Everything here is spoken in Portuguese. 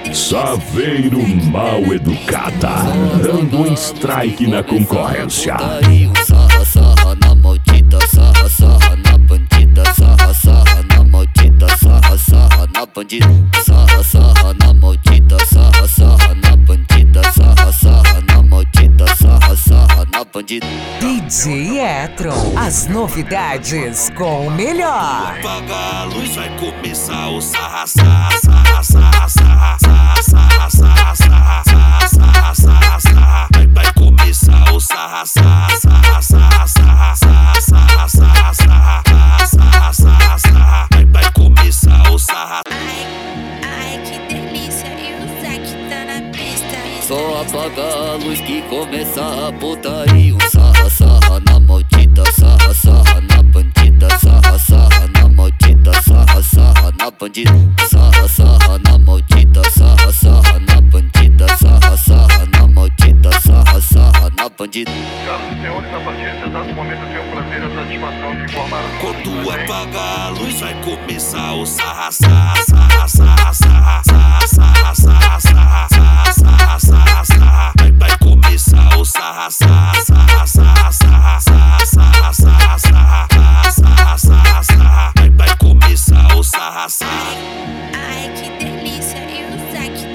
Saveiro mal educada, dando um strike na concorrência. Sarra, sarra na maldita, sarra, sarra na bandida, sarra, sarra na maldita, sarra, sarra na bandida, sarra, sarra na maldita, sarra, sarra na bandida, sarra, sarra na maldita, sarra, sarra na bandida. DJ Etron, as novidades com o melhor. Apaga a luz, vai começar o sarra, sarra, sarra, sarra, sarra, sarra, sarra, sarra, sarra, sarra, sarra, sarra. Vai começar o sarra, sarra, sarra, sarra, sarra, sarra, sarra, sarra, sarra, sarra, sarra. Vai começar o sarra. Ai, que delícia, e o Zack tá na pista. Só apaga a luz que começa a putaria. Sarra, sarra na maldita, sarra, sarra na bandida, sarra, sarra na maldita, sarra, sarra na bandida, sarra, sarra na maldita, sarra, sarra na bandida, sarra, sarra na maldita, sarra, sarra na bandida. Senhoras e senhores, a partir desse exato momento eu tenho o prazer e a satisfação de informar. Quando apagar a luz, vai começar o sarra, sarra, sarra, sarra, sarra.